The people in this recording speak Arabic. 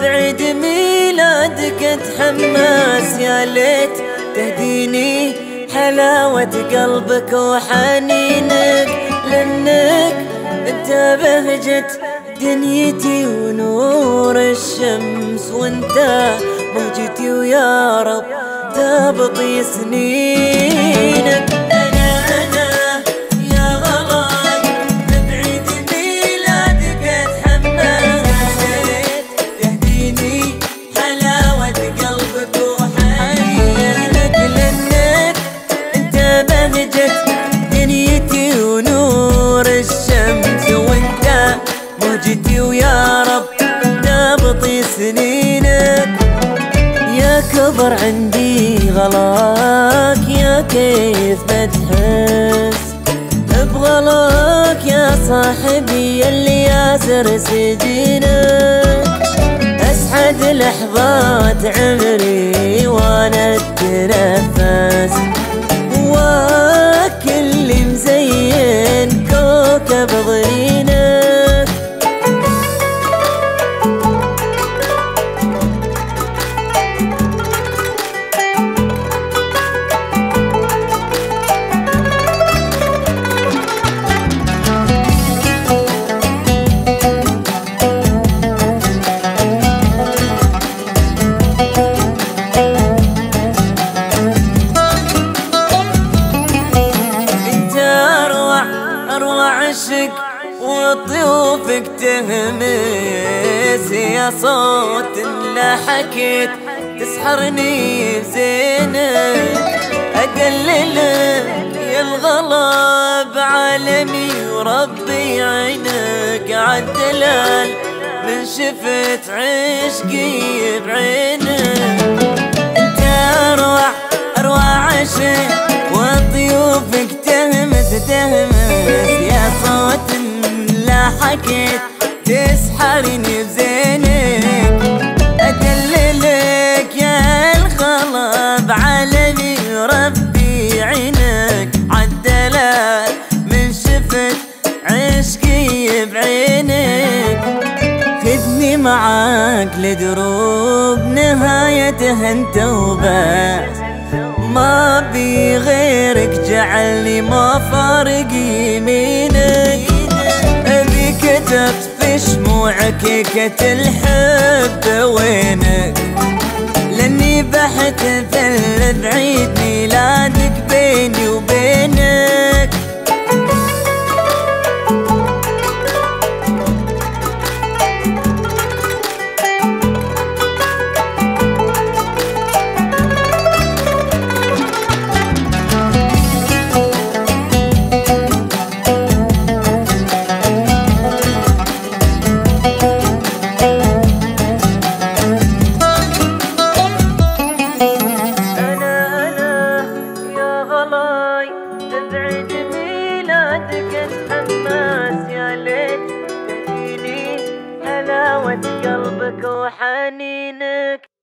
بعيد ميلادك اتحمس، يا ليت تهديني حلاوة قلبك وحنينك، لأنك انت بهجة دنيتي ونور الشمس، وانت موجتي ويا رب تبطي سنينك. دنيتي ونور الشمس، وانت موجتي ويا رب تبطي سنينك. يا كبر عندي غلاك، يا كيف بتحس بغلاك يا صاحبي يلي ياسر سجينك. اسعد لحظات عمري وانا اتنفس، وكل مزين كوكب ضرينك. عشق وطيوفك تهمس، يا صوت لا حكيت تسحرني بزينك. أدللك يا الغلا بعالمي وربي عينك، عالدلال من شفت عشقي بعينك. انت أروع عشق وطيوفك تهمس يا صوت لا حكيت تسحرني بزينك. أدللك يا الخلا بعالمي ربي عينك، عالدلال من شفت عشقي بعينك. خذني معاك لدروب نهايتها انت وبس، ما بي غيرك جعلني ما فارق يمينك. أبي كتبت في شموعك الحب وينك، لاني بحتفل بعيد ميلادك بيني وبينك. اتحمس، يا ليت تهديني حلاوة قلبك وحنينك.